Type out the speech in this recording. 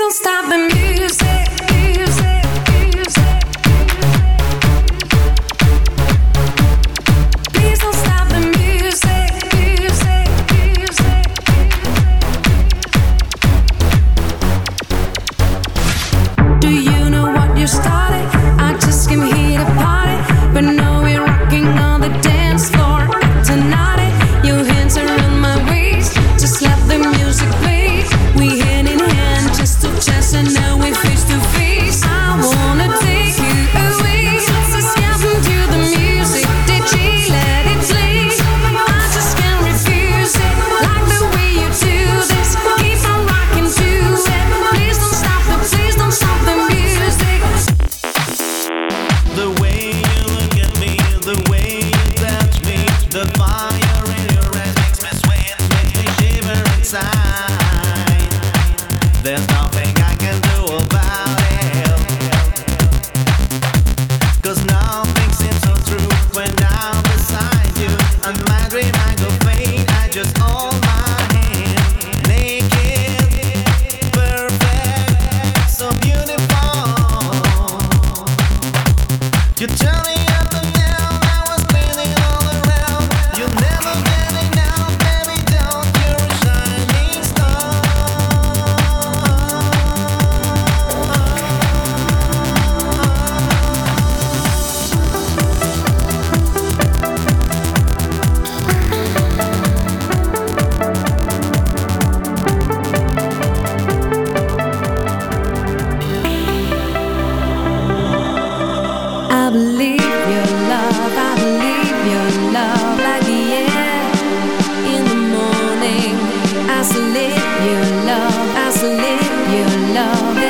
don't stop the music, music, music. Please don't stop the music, music, music. Do you know what you started? I just came here to party, but no, we're rocking on the dance floor tonight. Your hands around my waist, just let the music play. We hand in hand, just a chance, and now we're face to face. I wanna take you away, so step into the music. DJ, let it play. I just can't refuse it, like the way you do this. Keep on rocking to it. Please don't stop the music. The way you look at me, the way you touch me, the fire in your eyes makes me sweat, makes me shiver inside. There's nothing I can do about it, 'cause nothing seems so true when I'm beside you. And my dream I go fade, I just hold my hand. Naked, perfect, so beautiful. You turn me up and down, I was spinning all around. You never let me down, baby, don't. You're a shining star. I believe your love like the air in the morning. I slip your love